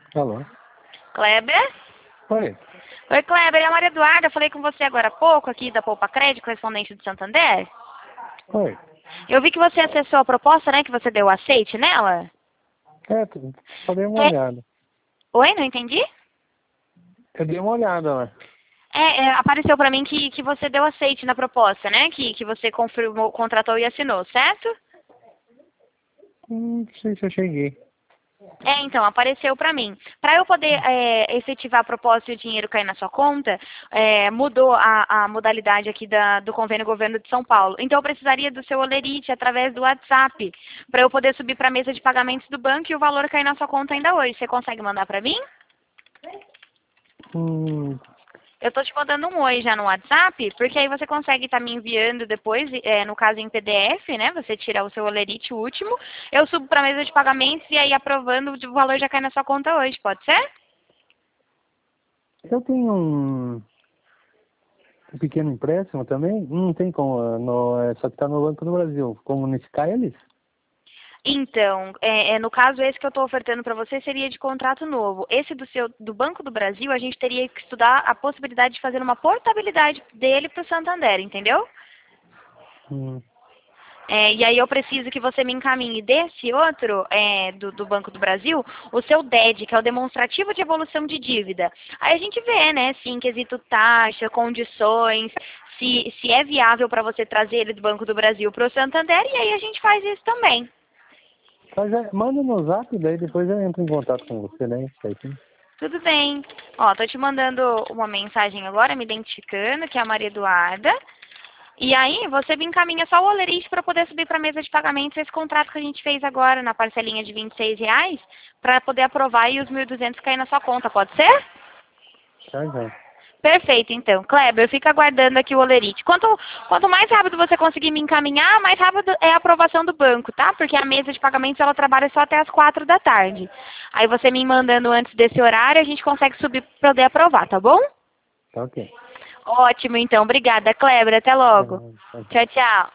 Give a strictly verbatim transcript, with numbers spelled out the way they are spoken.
Alô? Kleber? Oi. Oi, Kleber, é a Maria Eduarda. Eu falei com você agora há pouco aqui da Poupa Crédito, correspondente do Santander. Oi. Eu vi que você acessou a proposta, né? Que você deu aceite nela. É, tu- só dei uma É... olhada. Oi, não entendi? Eu dei uma olhada lá. É, é, apareceu pra mim que, que você deu aceite na proposta, né? Que, que você confirmou, contratou e assinou, certo? Hum, não sei se eu cheguei. É, então, apareceu pra mim. Para eu poder é, efetivar a proposta e o dinheiro cair na sua conta, é, mudou a, a modalidade aqui da- do convênio Governo de São Paulo. Então, eu precisaria do seu olerite através do WhatsApp, para eu poder subir para a mesa de pagamentos do banco e o valor cair na sua conta ainda hoje. Você consegue mandar para mim? Hum, Eu estou te mandando um oi já no WhatsApp, porque aí você consegue estar me enviando depois, é, no caso em P D F, né? Você tira o seu olerite último, eu subo para a mesa de pagamentos e aí aprovando o valor já cai na sua conta hoje, pode ser? eu tenho um, um pequeno empréstimo também. Não tem como, ah, no, é, só que tá no Banco do Brasil. Como unificar eles? Então, é, é, no caso esse que eu estou ofertando para você seria de contrato novo. Esse do seu do Banco do Brasil, a gente teria que estudar a possibilidade de fazer uma portabilidade dele para o Santander, entendeu? Hum, É, e aí eu preciso que você me encaminhe desse outro, é, do, do Banco do Brasil, o seu D E D, que é o demonstrativo de evolução de dívida. Aí a gente vê, né, se em quesito taxa, condições, se, se é viável para você trazer ele do Banco do Brasil para o Santander, e aí a gente faz isso também. tá, já, manda no zap, daí depois eu entro em contato com você, né? Certinho. Tudo bem. Ó, tô te mandando uma mensagem agora, me identificando, que é a Maria Eduarda. E aí, você me encaminha só o olerite para poder subir para a mesa de pagamentos esse contrato que a gente fez agora na parcelinha de vinte e seis reais, para poder aprovar e os mil e duzentos cair na sua conta, pode ser? Tá, já. Perfeito, então. Kleber, fica aguardando aqui o olerite. Quanto, quanto mais rápido você conseguir me encaminhar, mais rápido é a aprovação do banco, tá? Porque a mesa de pagamentos, ela trabalha só até as quatro da tarde. Aí você me mandando antes desse horário, a gente consegue subir para poder aprovar, tá bom? Tá ok. Ótimo, então. Obrigada, Kleber. Até logo. Não, tá. Tchau, tchau.